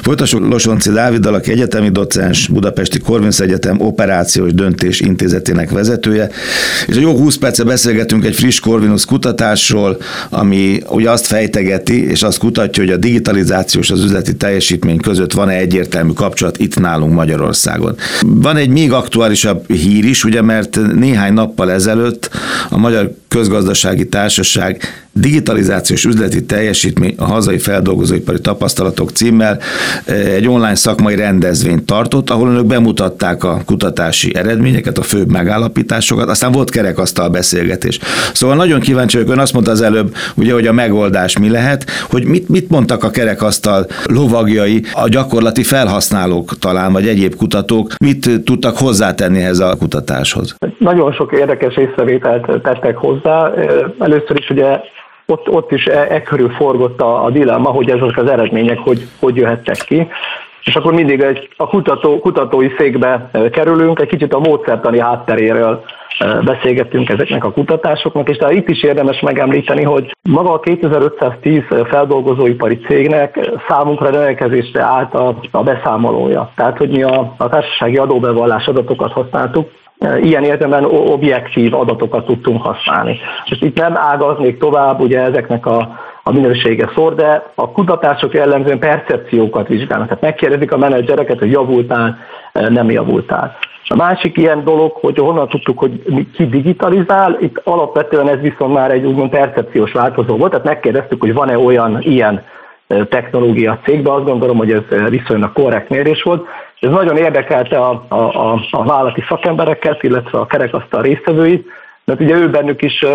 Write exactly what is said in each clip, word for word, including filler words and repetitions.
Folytassuk Losonczy Dáviddal, aki egyetemi docens, Budapesti Corvinus Egyetem Operációs Döntés Intézetének vezetője, és a jó húsz perce beszélgetünk egy friss Corvinus kutatásról, ami ugye azt fejtegeti, és azt kutatja, hogy a digitalizáció és az üzleti teljesítmény között van-e egyértelmű kapcsolat itt nálunk Magyarországon. Van egy még aktuálisabb hír is, ugye, mert néhány nappal ezelőtt a Magyar Közgazdasági Társaság digitalizációs üzleti teljesítmény a hazai feldolgozóipari tapasztalatok címmel egy online szakmai rendezvényt tartott, ahol önök bemutatták a kutatási eredményeket, a főbb megállapításokat, aztán volt kerekasztal beszélgetés. Szóval nagyon kíváncsi vagyok, ön azt mondta az előbb, ugye, hogy a megoldás mi lehet, hogy mit, mit mondtak a kerekasztal lovagjai, a gyakorlati felhasználók talán, vagy egyéb kutatók, mit tudtak hozzátenni ehhez a kutatáshoz? Nagyon sok érdekes észrevételt tettek hozzá. Először is ugye Ott, ott is e, e körül forgott a, a dilemma, hogy ezek az eredmények hogy, hogy jöhettek ki. És akkor mindig egy, a kutató, kutatói székbe kerülünk, egy kicsit a módszertani hátteréről beszélgettünk ezeknek a kutatásoknak, és tehát itt is érdemes megemlíteni, hogy maga a kétezer-ötszáztíz feldolgozóipari cégnek számunkra rendelkezésre állt a, a beszámolója. Tehát, hogy mi a, a társasági adóbevallás adatokat használtuk, ilyen értelemben objektív adatokat tudtunk használni. És itt nem ágaznék tovább, ugye ezeknek a, a minősége szor, de a kutatások jellemzően percepciókat vizsgálnak. Tehát megkérdezik a menedzsereket, hogy javultál, nem javultál. A másik ilyen dolog, hogy honnan tudtuk, hogy ki digitalizál, itt alapvetően ez viszont már egy úgymond percepciós változó volt, tehát megkérdeztük, hogy van-e olyan ilyen technológia cégben, azt gondolom, hogy ez viszonylag korrekt mérés volt. Ez nagyon érdekelte a, a, a, a vállalati szakembereket, illetve a kerekasztal résztvevőit, mert ugye ő bennük is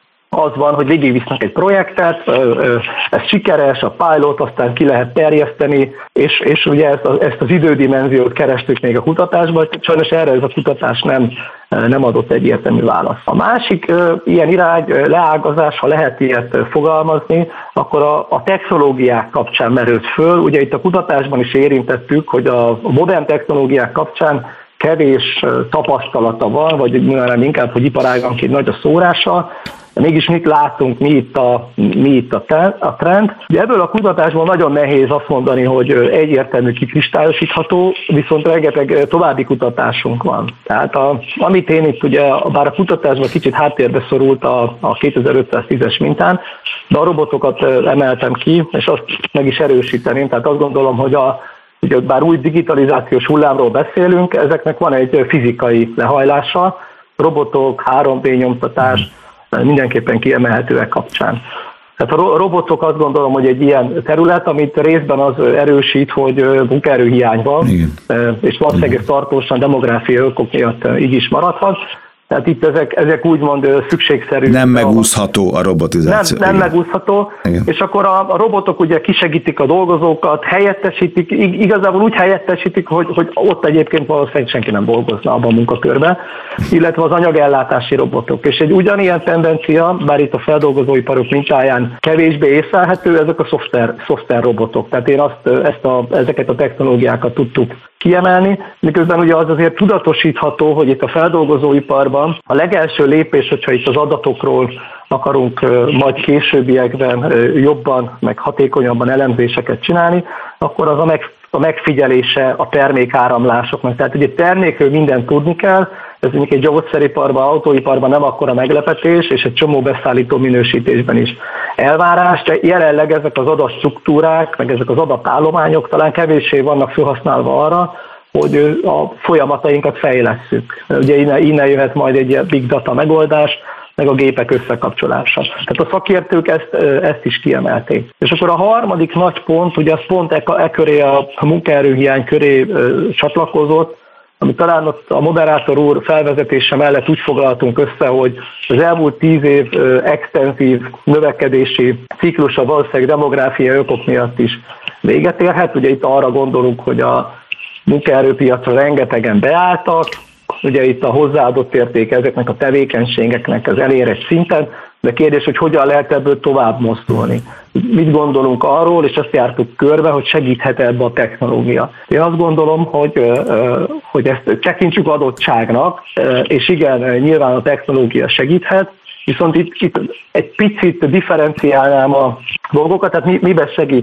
az van, hogy végigvisznek egy projektet, ez sikeres, a pilot, aztán ki lehet terjeszteni, és, és ugye ezt, a, ezt az idődimenziót kerestük még a kutatásban, sajnos erre ez a kutatás nem, nem adott egyértelmű választ. A másik ilyen irány, leágazás, ha lehet ilyet fogalmazni, akkor a, a technológiák kapcsán merült föl. Ugye itt a kutatásban is érintettük, hogy a modern technológiák kapcsán kevés tapasztalata van, vagy inkább, hogy iparáganként nagy a szórása, de mégis mit látunk, mi itt a, mi itt a trend. Ugye ebből a kutatásból nagyon nehéz azt mondani, hogy egyértelmű kikristályosítható, viszont rengeteg további kutatásunk van. Tehát a, amit én itt ugye, bár a kutatásban kicsit háttérbe szorult a, a kétezer-ötszáztízes mintán, de a robotokat emeltem ki, és azt meg is erősíteném. Tehát azt gondolom, hogy a Ugye, bár új digitalizációs hullámról beszélünk, ezeknek van egy fizikai lehajlása, robotok, három dé nyomtatás mindenképpen kiemelhetőek kapcsán. Tehát a robotok azt gondolom, hogy egy ilyen terület, amit részben az erősít, hogy munkaerőhiány van, igen, és valószínűleg ez tartósan demográfiai okok miatt így is maradhat. Tehát itt ezek, ezek úgymond szükségszerű. Nem megúszható a robotizáció. Nem, nem megúszható, igen. És akkor a, a robotok ugye kisegítik a dolgozókat, helyettesítik, igazából úgy helyettesítik, hogy, hogy ott egyébként valószínűleg senki nem dolgozna abban a munkakörben, illetve az anyagellátási robotok. És egy ugyanilyen tendencia, bár itt a feldolgozóiparok mintáján kevésbé észlelhető, ezek a szoftver, szoftver robotok. Tehát én azt, ezt a, ezeket a technológiákat tudtuk kiemelni, miközben ugye az azért tudatosítható, hogy itt a feldolgozóiparban a legelső lépés, hogyha itt az adatokról akarunk majd későbbiekben jobban, meg hatékonyabban elemzéseket csinálni, akkor az a, meg, a megfigyelése a termékáramlásoknak. Tehát ugye termékről mindent tudni kell, ez mondjuk egy gyógyszeriparban, autóiparban nem akkora meglepetés, és egy csomó beszállító minősítésben is elvárás, de jelenleg ezek az adatstruktúrák, meg ezek az adatállományok talán kevéssé vannak felhasználva arra, hogy a folyamatainkat fejlesszük. Ugye innen, innen jöhet majd egy big data megoldás, meg a gépek összekapcsolása. Tehát a szakértők ezt, ezt is kiemelték. És akkor a harmadik nagy pont, ugye az pont e, e köré, a munkaerőhiány köré ö, csatlakozott, amit talán ott a moderátor úr felvezetése mellett úgy foglaltunk össze, hogy az elmúlt tíz év extenzív növekedési ciklusa valószínűleg demográfiai okok miatt is véget érhet. Ugye itt arra gondolunk, hogy a munkaerőpiacra rengetegen beálltak, ugye itt a hozzáadott érték ezeknek a tevékenységeknek az elérett szinten, de kérdés, hogy hogyan lehet ebből tovább mozdulni. Mit gondolunk arról, és azt jártuk körbe, hogy segíthet ebbe a technológia. Én azt gondolom, hogy, hogy ezt tekintsük adottságnak, és igen, nyilván a technológia segíthet, viszont itt, itt egy picit differenciálnám a dolgokat, tehát mi, miben segíthet.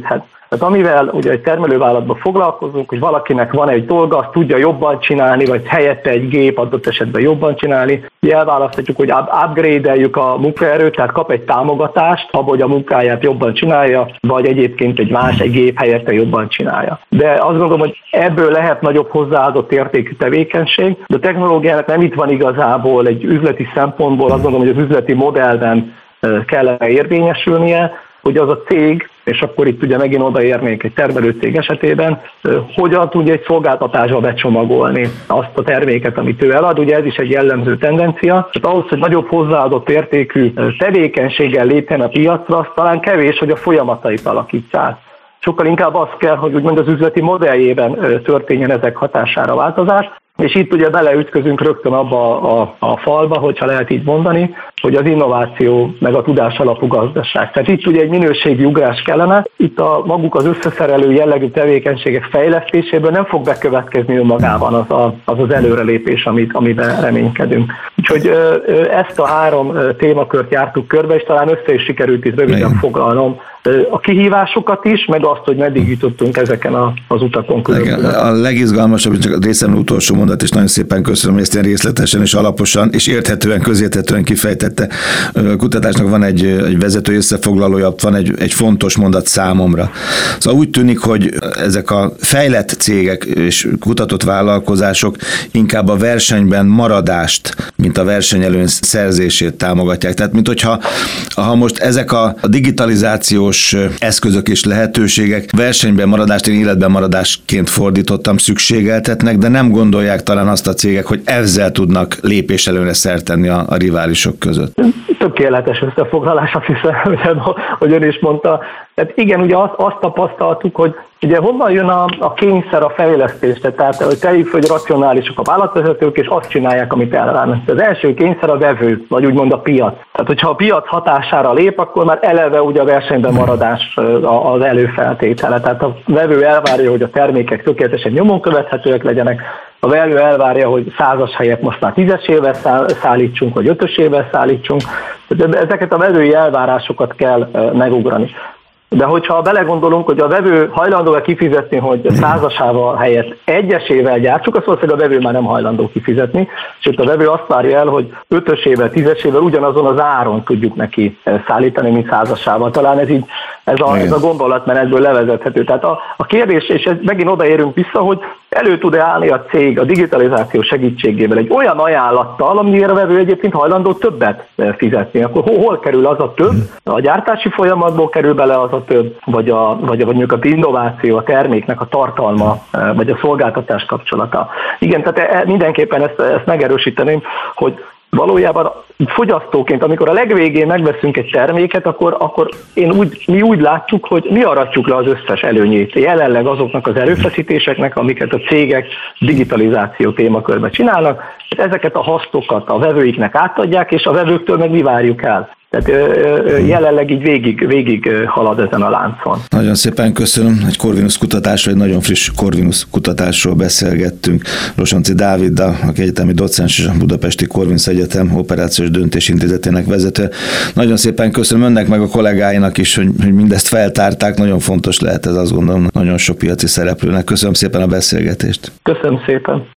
Tehát amivel ugye egy termelővállalatban foglalkozunk, hogy valakinek van egy dolga, azt tudja jobban csinálni, vagy helyette egy gép adott esetben jobban csinálni, elválaszthatjuk, hogy upgrade-eljük a munkaerőt, tehát kap egy támogatást, abban, hogy a munkáját jobban csinálja, vagy egyébként egy más, egy gép helyette jobban csinálja. De azt gondolom, hogy ebből lehet nagyobb hozzáadott értékű tevékenység, de a technológiának nem itt van igazából egy üzleti szempontból, azt gondolom, hogy az üzleti modellben kellene érvényesülnie, hogy az a cég, és akkor itt ugye megint odaérnék egy termelőcég esetében, hogyan tudja egy szolgáltatásba becsomagolni azt a terméket, amit ő elad. Ugye ez is egy jellemző tendencia. Tehát ahhoz, hogy nagyobb hozzáadott értékű tevékenységgel lépjen a piacra, az talán kevés, hogy a folyamatait alakítsa át. Sokkal inkább az kell, hogy úgymond az üzleti modelljében történjen ezek hatására változás. És itt ugye beleütközünk rögtön abba a, a falba, hogyha lehet így mondani, hogy az innováció meg a tudás alapú gazdaság. Tehát itt ugye egy minőségi ugrás kellene, itt a maguk az összeszerelő jellegű tevékenységek fejlesztéséből nem fog bekövetkezni önmagában az a, az, az előrelépés, amit, amiben reménykedünk. Úgyhogy ezt a három témakört jártuk körbe, és talán össze is sikerült itt röviden foglalnom a kihívásokat is, meg azt, hogy meddig jutottunk ezeken a, az utakon különböző. A legizgalmasabb, csak a részemről utolsó mondat, és nagyon szépen köszönöm, hogy ezt ilyen részletesen és alaposan, és érthetően, közérthetően kifejtette. A kutatásnak van egy, egy vezető összefoglalója, van egy, egy fontos mondat számomra. Szóval úgy tűnik, hogy ezek a fejlett cégek és kutatott vállalkozások inkább a versenyben maradást, mint a versenyelőny szerzését támogatják. Tehát, mint hogyha ha most ezek a digitalizációs eszközök és lehetőségek versenyben maradást, én életben maradásként fordítottam, szükségeltetnek, de nem gondolják talán azt a cégek, hogy ezzel tudnak lépéselőre szert tenni a, a riválisok között. Tökéletes összefoglalás, azt hiszem, hogy ön is mondta. Tehát igen, ugye azt, azt tapasztaltuk, hogy ugye honnan jön a, a kényszer a fejlesztésre, tehát hogy tegyük, hogy racionálisok a vállalatvezetők, és azt csinálják, amit elvárnak. Az első kényszer a vevő, vagy úgymond a piac. Tehát, hogyha a piac hatására lép, akkor már eleve ugye a versenyben maradás az előfeltétele. Tehát a vevő elvárja, hogy a termékek tökéletesen nyomon követhetőek legyenek, a vevő elvárja, hogy százas helyett most már tízesével szállítsunk, vagy ötösével szállítsunk. Ezeket a vevői elvárásokat kell megugrani. De hogyha belegondolunk, hogy a vevő hajlandó-e kifizetni, hogy százasával helyett egyesével gyártsuk, azt valószínűleg a vevő már nem hajlandó kifizetni, sőt a vevő azt várja el, hogy ötösével, tízesével ugyanazon az áron tudjuk neki szállítani, mint százasával. Talán ez így, ez a, ez a gondolatmenetből levezethető. Tehát a, a kérdés, és ez, megint odaérünk vissza, hogy elő tud-e állni a cég a digitalizáció segítségével egy olyan ajánlattal, amire a vevő egyébként hajlandó többet fizetni. Akkor hol, hol kerül az a több? A gyártási folyamatból kerül bele az a több, vagy, a, vagy, a, vagy mondjuk az innováció, a terméknek a tartalma, vagy a szolgáltatás kapcsolata. Igen, tehát mindenképpen ezt, ezt megerősíteném, hogy valójában fogyasztóként, amikor a legvégén megveszünk egy terméket, akkor, akkor én úgy, mi úgy látjuk, hogy mi aratjuk le az összes előnyét. Jelenleg azoknak az erőfeszítéseknek, amiket a cégek digitalizáció témakörben csinálnak, ezeket a hasznokat a vevőiknek átadják, és a vevőktől meg mi várjuk el. Tehát jelenleg így végig, végig halad ezen a láncon. Nagyon szépen köszönöm. Egy Corvinus kutatásról, egy nagyon friss Corvinus kutatásról beszélgettünk. Losonczy Dáviddal, aki egyetemi docens és a Budapesti Corvinus Egyetem Operációs Döntésintézetének vezető. Nagyon szépen köszönöm önnek meg a kollégáinak is, hogy, hogy mindezt feltárták. Nagyon fontos lehet ez, azt gondolom, nagyon sok piaci szereplőnek. Köszönöm szépen a beszélgetést. Köszönöm szépen.